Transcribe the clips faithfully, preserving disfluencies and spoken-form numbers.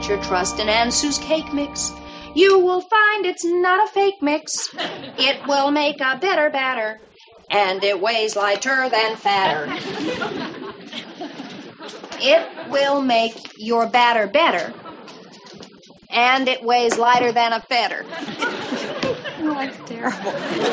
put your trust in Aunt Sue's cake mix. You will find it's not a fake mix. It will make a better batter, and it weighs lighter than fatter. It will make your batter better, and it weighs lighter than a fetter. Oh, that's terrible.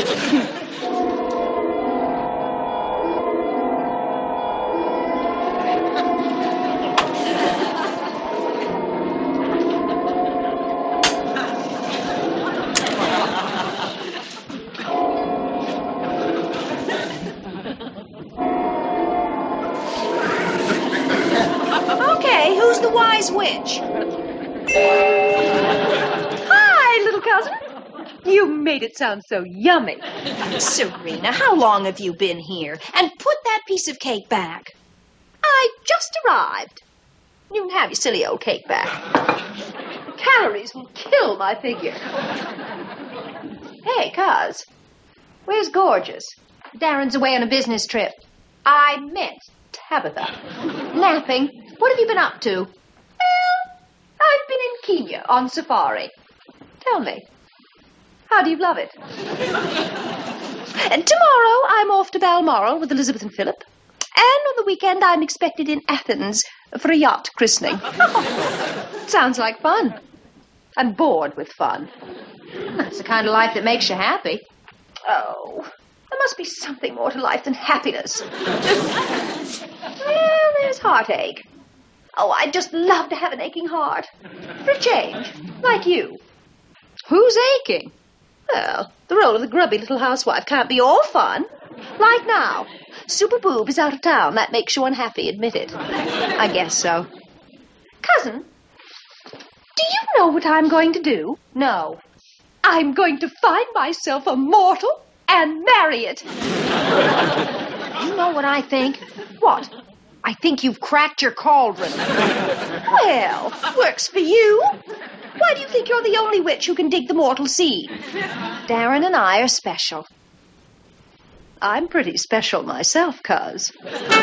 Okay, who's the wise witch? Hi, little cousin. You made it sound so yummy. Serena, how long have you been here? And put that piece of cake back. I just arrived. You can have your silly old cake back. Calories will kill my figure. Hey, cuz, where's Gorgeous? Darren's away on a business trip. I meant Tabitha. Napping. What have you been up to? Well, I've been in Kenya on safari. Tell me, how do you love it? And tomorrow I'm off to Balmoral with Elizabeth and Philip. And on the weekend I'm expected in Athens for a yacht christening. Sounds like fun. I'm bored with fun. That's the kind of life that makes you happy. Oh, there must be something more to life than happiness. Well, there's heartache. Oh, I'd just love to have an aching heart. For a change, like you. Who's aching? Well, the role of the grubby little housewife can't be all fun. Like now. Super Boob is out of town. That makes you unhappy, admit it. I guess so. Cousin, do you know what I'm going to do? No. I'm going to find myself a mortal and marry it. You know what I think? What? I think you've cracked your cauldron. Well, works for you. Why do you think you're the only witch who can dig the mortal seed? Darren and I are special. I'm pretty special myself, cuz.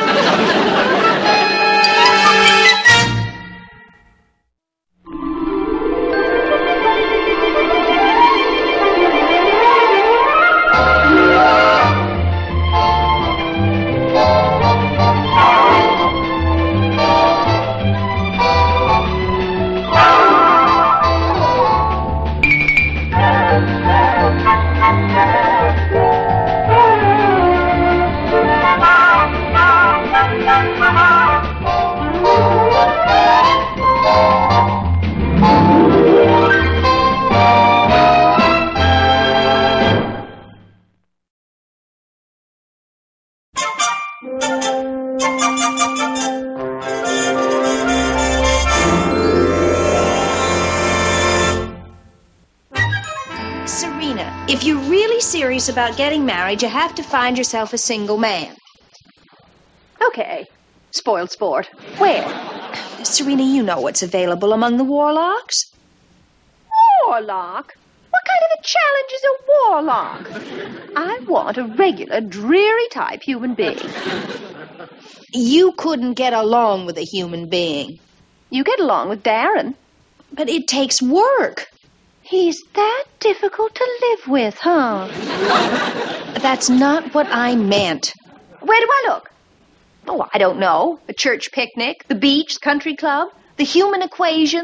Serena, if you're really serious about getting married, you have to find yourself a single man. Okay. Spoiled sport. Where? Serena, you know what's available among the warlocks. Warlock? What kind of a challenge is a warlock? I want a regular, dreary type human being. You couldn't get along with a human being. You get along with Darren. But it takes work. He's that difficult to live with, huh? That's not what I meant. Where do I look? Oh, I don't know. A church picnic, the beach, the country club, the human equation.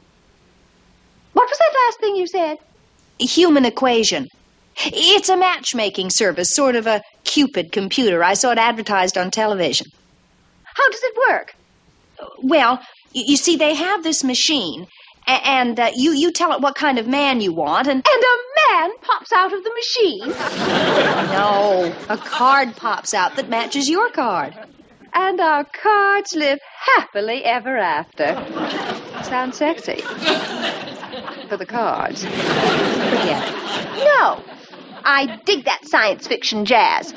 What was that last thing you said? Human equation. It's a matchmaking service, sort of a Cupid computer. I saw it advertised on television. How does it work? Well, you see, they have this machine, and uh, you, you tell it what kind of man you want, and... And a man pops out of the machine? No, a card pops out that matches your card. And our cards live happily ever after. Sounds sexy. For the cards. Forget it. No, I dig that science fiction jazz.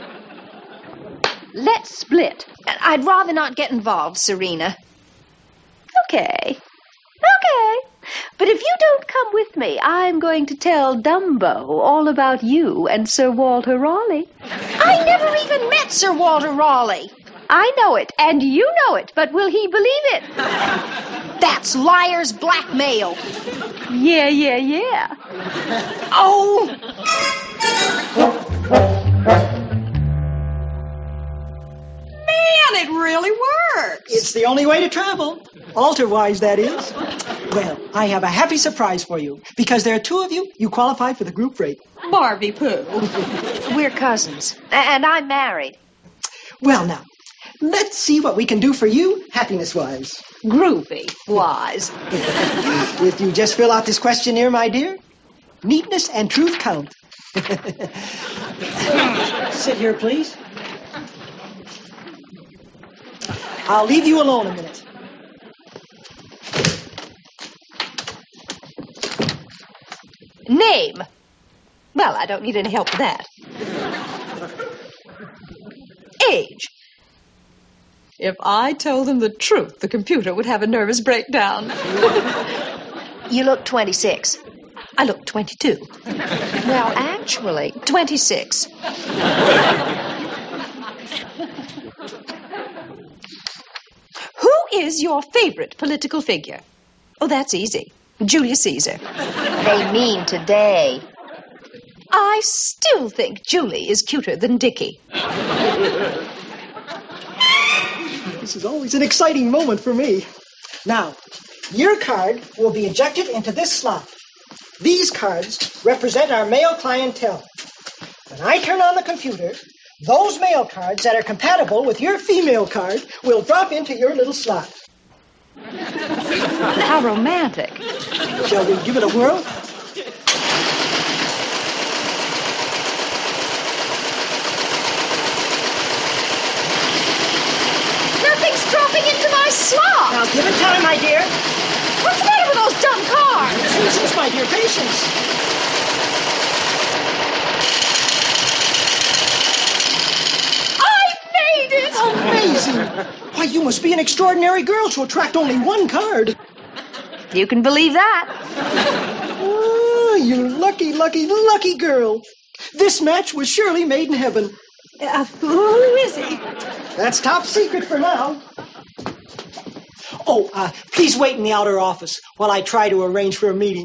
Let's split. I'd rather not get involved, Serena. Okay. Okay. But if you don't come with me, I'm going to tell Dumbo all about you and Sir Walter Raleigh. I never even met Sir Walter Raleigh. I know it, and you know it, but will he believe it? That's liar's blackmail. Yeah, yeah, yeah. Oh! Man, it really works. It's the only way to travel. Altar-wise, that is. Well, I have a happy surprise for you. Because there are two of you, you qualify for the group rate. Barbie Pooh. We're cousins, and I'm married. Well, now, let's see what we can do for you, happiness-wise. Groovy-wise. If you just fill out this questionnaire, my dear, neatness and truth count. Sit here, please. I'll leave you alone a minute. Name. Well, I don't need any help with that. Age. If I told them the truth, the computer would have a nervous breakdown. You look twenty-six. I look twenty-two. Well, actually, twenty-six. Who is your favorite political figure? Oh, that's easy. Julius Caesar. They mean today. I still think Julie is cuter than Dickie. This is always an exciting moment for me. Now, your card will be ejected into this slot. These cards represent our male clientele. When I turn on the computer, those male cards that are compatible with your female card will drop into your little slot. How romantic. Shall we give it a whirl? Nothing's dropping into my slot. Now give it time, my dear. What's the matter with those dumb cards? Patience, my dear, patience. I made it! Amazing. Why, you must be an extraordinary girl to attract only one card. You can believe that. Oh, you lucky, lucky, lucky girl. This match was surely made in heaven. Uh, who is he? That's top secret for now. Oh, uh, please wait in the outer office while I try to arrange for a meeting.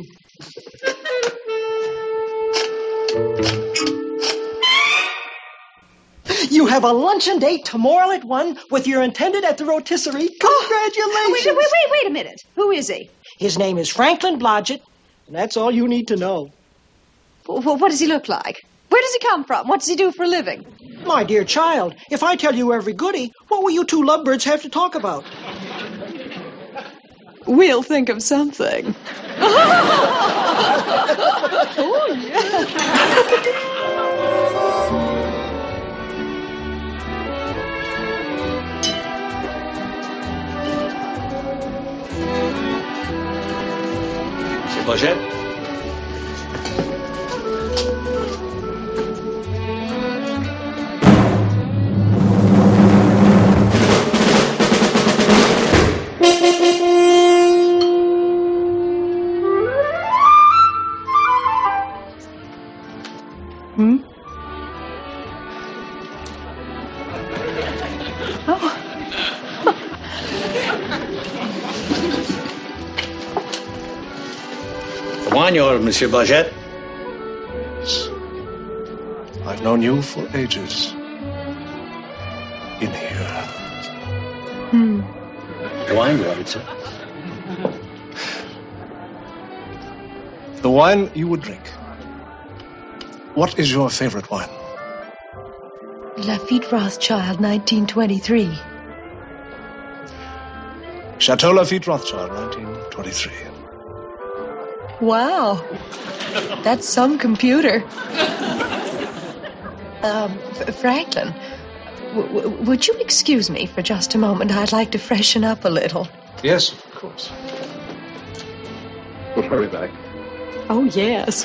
You have a luncheon date tomorrow at one with your intended at the rotisserie. Congratulations! Wait, wait, wait, wait a minute. Who is he? His name is Franklin Blodgett, and that's all you need to know. Well, what does he look like? Where does he come from? What does he do for a living? My dear child, if I tell you every goodie, what will you two lovebirds have to talk about? We'll think of something. Oh, yeah. Monsieur Boget? Hmm? Oh. Wagner, Monsieur Boget. I've known you for ages. In here. Hmm. The wine, Robinson. The wine you would drink. What is your favorite wine? Lafitte Rothschild, nineteen twenty-three. Chateau Lafitte Rothschild, nineteen twenty-three. Wow. That's some computer. Um, F- Franklin, w- w- would you excuse me for just a moment? I'd like to freshen up a little. Yes, of course. We'll hurry back. Oh, yes.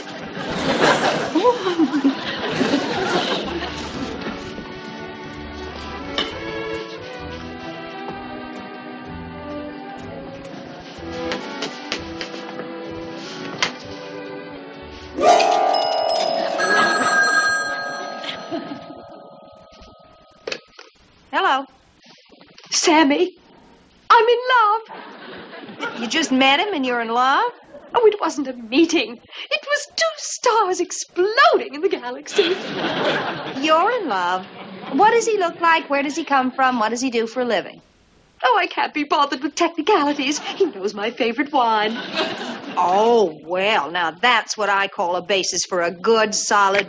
Hello. Sammy, I'm in love. You just met him and you're in love? Oh, it wasn't a meeting. It was two stars exploding in the galaxy. You're in love. What does he look like? Where does he come from? What does he do for a living? Oh, I can't be bothered with technicalities. He knows my favorite wine. Oh, well, now that's what I call a basis for a good, solid...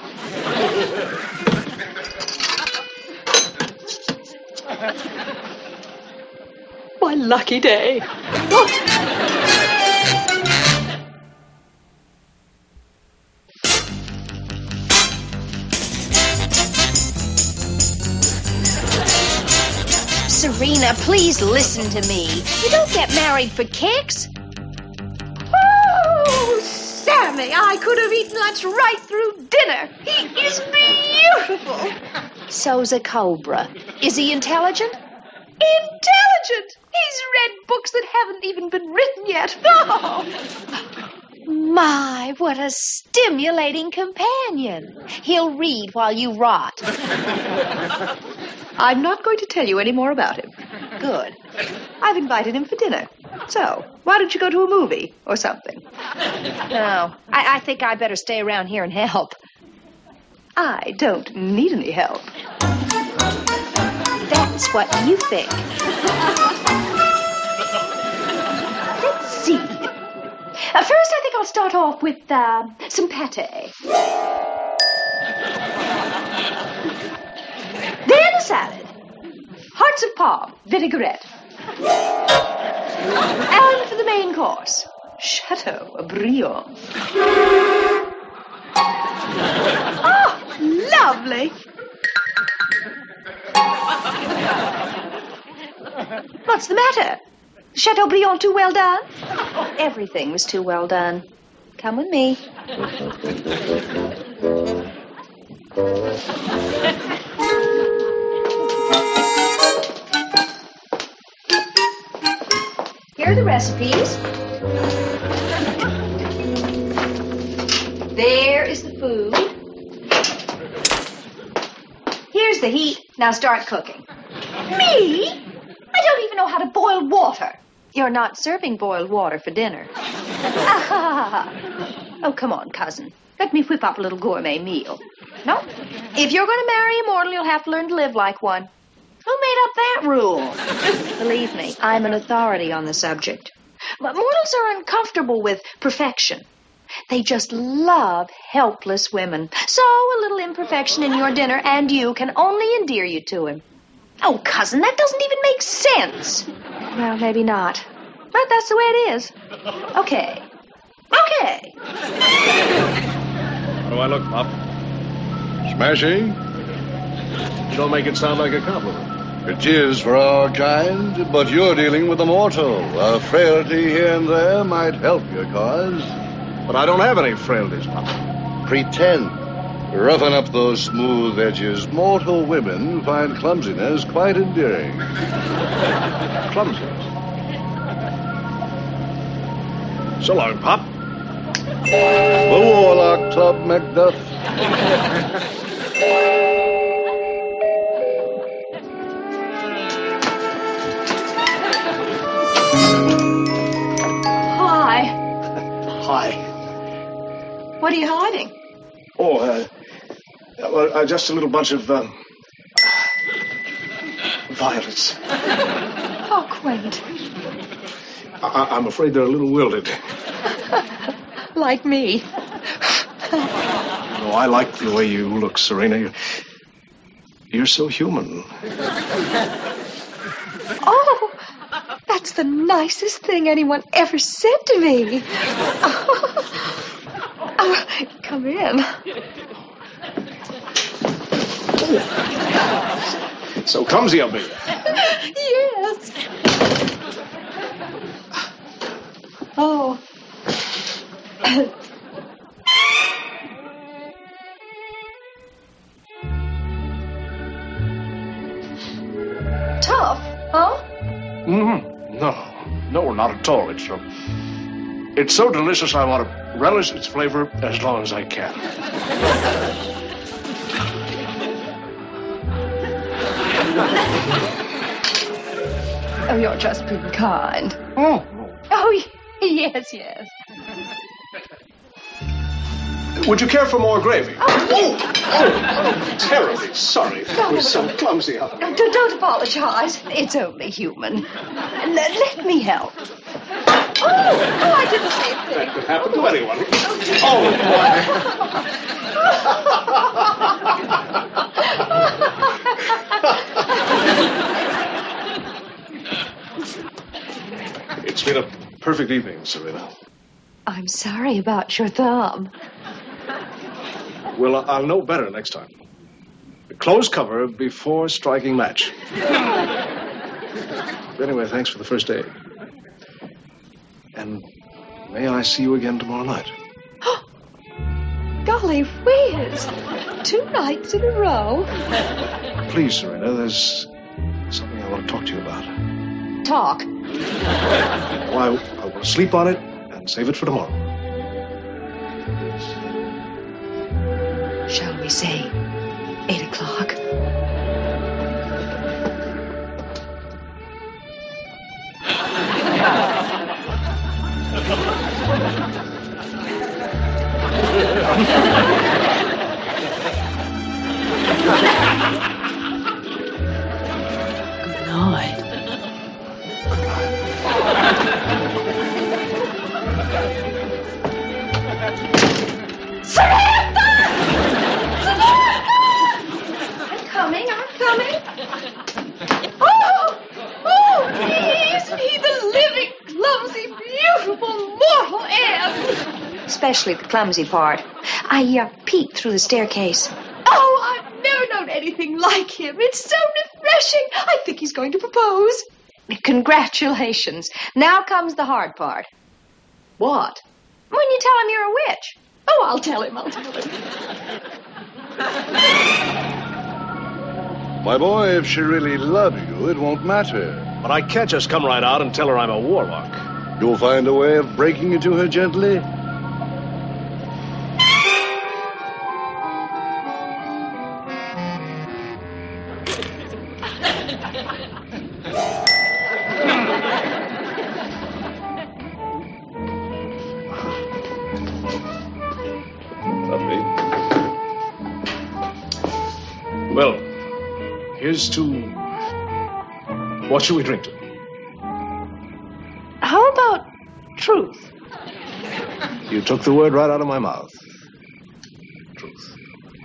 My lucky day. Serena, please listen to me. You don't get married for kicks. Oh, Sammy, I could have eaten lunch right through dinner. He is beautiful. So's a cobra. Is he intelligent? Intelligent. He's read books that haven't even been written yet. Oh. My, what a stimulating companion. He'll read while you rot. I'm not going to tell you any more about him. Good. I've invited him for dinner. So, why don't you go to a movie or something? No, I, I think I better stay around here and help. I don't need any help. That's what you think. Let's see. Uh, first, I think I'll start off with uh, some pate. Then a salad. Hearts of palm, vinaigrette. And for the main course, Chateaubriand. Oh, lovely. What's the matter? Chateaubriand too well done? Everything was too well done. Come with me. Here are the recipes. There is the food. Here's the heat. Now start cooking. Me? I don't even know how to boil water. You're not serving boiled water for dinner. Ah. Oh, come on, cousin. Let me whip up a little gourmet meal. No. If you're going to marry a mortal, you'll have to learn to live like one. Who made up that rule? Believe me, I'm an authority on the subject. But mortals are uncomfortable with perfection. They just love helpless women. So a little imperfection in your dinner and you can only endear you to him. Oh, cousin, that doesn't even make sense. Well, maybe not. But that's the way it is. Okay. Okay. How do I look, Pop? Smashing? You don't make it sound like a compliment. It is for our kind, but you're dealing with a mortal. A frailty here and there might help your cause. But I don't have any frailties, Pop. Pretend. Roughen up those smooth edges. Mortal women find clumsiness quite endearing. Clumsiness? So long, Pop. The Warlock Club, Macduff. Hi. Hi. What are you hiding? Oh, uh, well, uh, just a little bunch of, um, violets. How quaint. I- I'm afraid they're a little wilted. Like me. No, I like the way you look, Serena. You're, you're so human. Oh, that's the nicest thing anyone ever said to me. Oh, come in. So clumsy of me. Yes. Oh. Tough, huh? Mm-hmm. No, no, not at all. It's so, it's so delicious. I want to relish its flavor as long as I can. Oh, you're just being kind. Oh, no, Yes, yes. Would you care for more gravy? Oh, oh, oh terribly sorry. That was so clumsy. Don't, don't apologize. It's only human. Let, let me help. Oh, oh, I did the same thing. That could happen to anyone. Oh, It's been a perfect evening, Serena. I'm sorry about your thumb. Well, I'll know better next time. Close cover before striking match. Anyway, thanks for the first aid. And may I see you again tomorrow night? Golly whiz! Two nights in a row. Please, Serena, there's something I want to talk to you about. Talk. Well, I, I will sleep on it and save it for tomorrow. Shall we say eight o'clock? Good night. Samantha! Samantha! I'm coming, I'm coming. Oh! Oh, isn't he the living, clumsy, beautiful, mortal end? Especially the clumsy part. I uh, peeked through the staircase. Oh, I've never known anything like him. It's so refreshing. I think he's going to propose. Congratulations. Now comes the hard part. What? When you tell him you're a witch. Oh, I'll tell him, I'll tell him. My boy, if she really loves you, it won't matter. But I can't just come right out and tell her I'm a warlock. You'll find a way of breaking it to her gently. Lovely. Well, here's to... What shall we drink to? How about truth? You took the word right out of my mouth. Truth.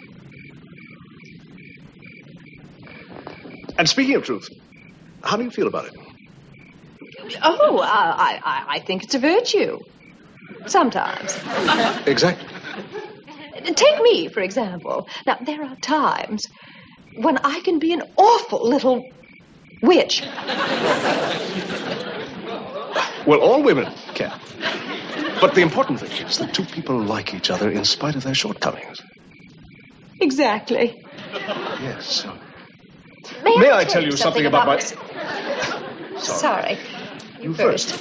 And speaking of truth, how do you feel about it? Oh, uh, I, I, I think it's a virtue. Sometimes. Exactly. Take me, for example. Now, there are times when I can be an awful little witch. Well, all women can. But the important thing is that two people like each other in spite of their shortcomings. Exactly. Yes. May, May I, I tell you something about my... this? Sorry. You first.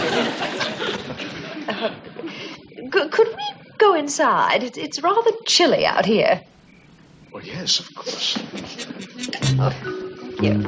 Uh, could, could we go inside? It's, it's rather chilly out here. Well, yes, of course. Oh, here.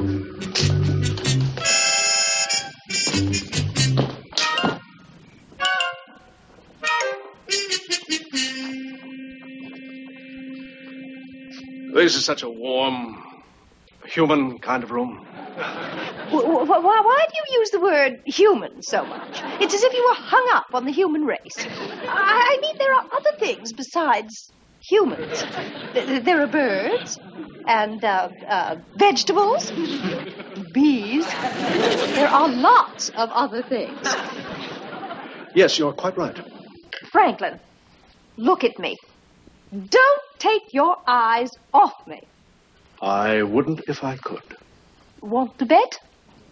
This is such a warm, human kind of room. Why, why, why do you use the word human so much? It's as if you were hung up on the human race. I, I mean, there are other things besides humans. Th- There are birds and uh, uh, vegetables, bees. There are lots of other things. Yes, you're quite right. Franklin, look at me. Don't take your eyes off me. I wouldn't if I could. Want to bet?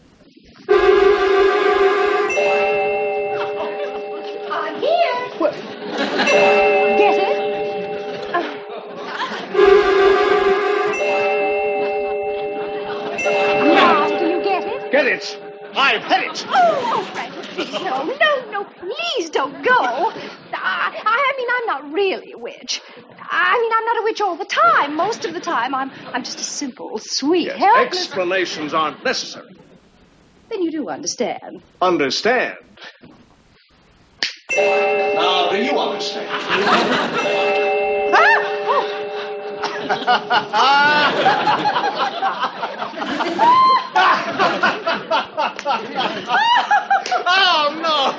I'm here. Get it? Uh, now, do you get it? Get it! I've had it! Oh, oh, Franklin, please, no, no, no, please don't go. I, I mean, I'm not really a witch. I mean, I'm not a witch all the time. Most of the time, I'm, I'm just a simple, sweet, Yes, helpless... explanations aren't necessary. Then you do understand. Understand? Now, do you understand? Oh, no!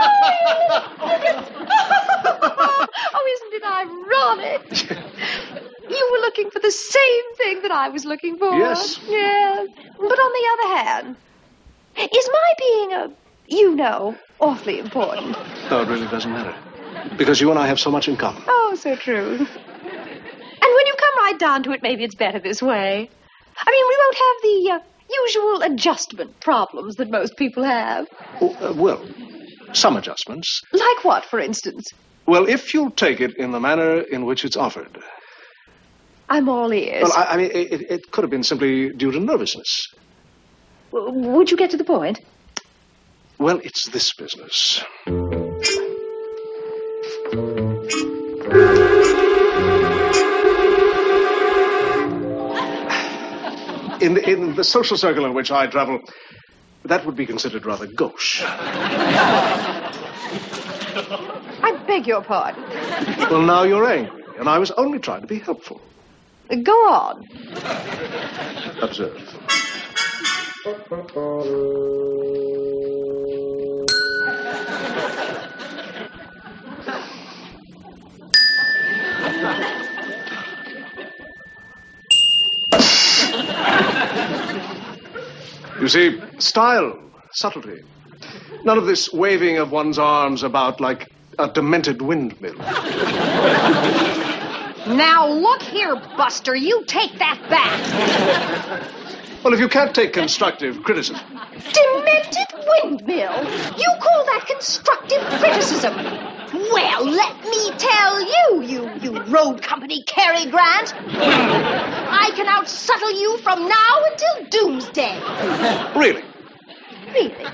Oh, isn't it ironic? You were looking for the same thing that I was looking for. Yes. Yes. But on the other hand, is my being a, you know, awfully important? No, it really doesn't matter. Because you and I have so much in common. Oh, so true. And when you come right down to it, maybe it's better this way. I mean, we won't have the uh, usual adjustment problems that most people have. Oh, uh, well, some adjustments. Like what, for instance? Well, if you'll take it in the manner in which it's offered. I'm all ears. Well, I, I mean, it, it could have been simply due to nervousness. W- would you get to the point? Well, it's this business. In, in the social circle in which I travel, that would be considered rather gauche. I beg your pardon. Well, now you're angry, and I was only trying to be helpful. Go on. Observe. You see, style, subtlety. None of this waving of one's arms about like a demented windmill. Now look here, Buster, you take that back. Well, if you can't take constructive criticism. Demented windmill? You call that constructive criticism? Well, let me tell you, you, you road company Cary Grant. I can outsubtle you from now until doomsday. Really? Really?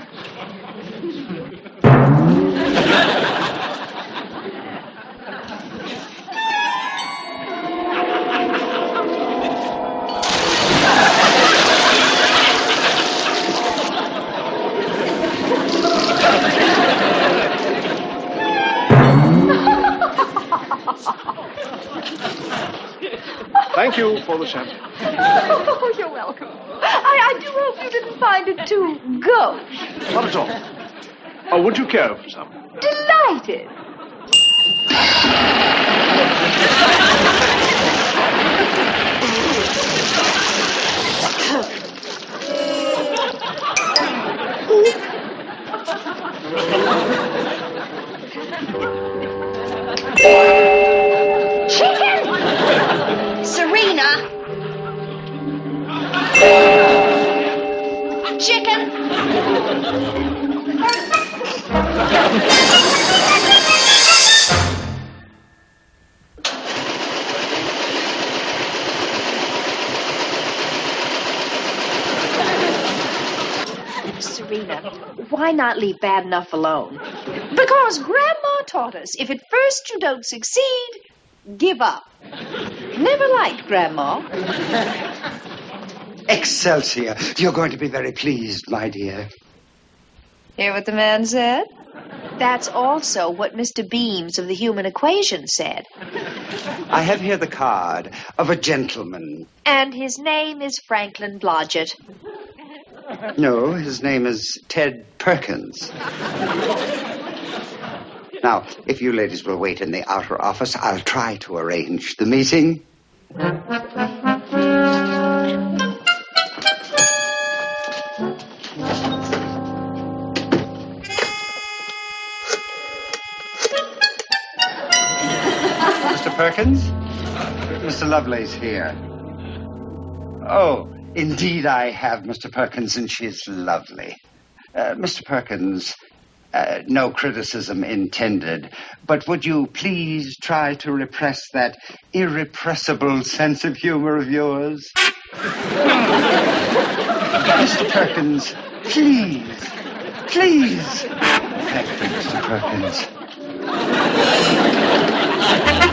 Thank you for the champagne. Oh, you're welcome. I, I do hope you didn't find it too gauche. Not at all. Oh, would you care for some? Delighted. Chicken! Serena! Chicken! Serena, why not leave bad enough alone? Because Grandma taught us, if at first you don't succeed, give up. Never liked Grandma. Excelsior. You're going to be very pleased, my dear. Hear what the man said? That's also what Mister Beams of the Human Equation said. I have here the card of a gentleman. And his name is Franklin Blodgett. No, his name is Ted Perkins. Now, if you ladies will wait in the outer office, I'll try to arrange the meeting. Mister Perkins? Mister Lovelace here. Oh, indeed I have, Mister Perkins, and she's lovely. Uh, Mister Perkins, uh, no criticism intended, but would you please try to repress that irrepressible sense of humor of yours? Mister Perkins, please, please. Thank you, Mister Perkins.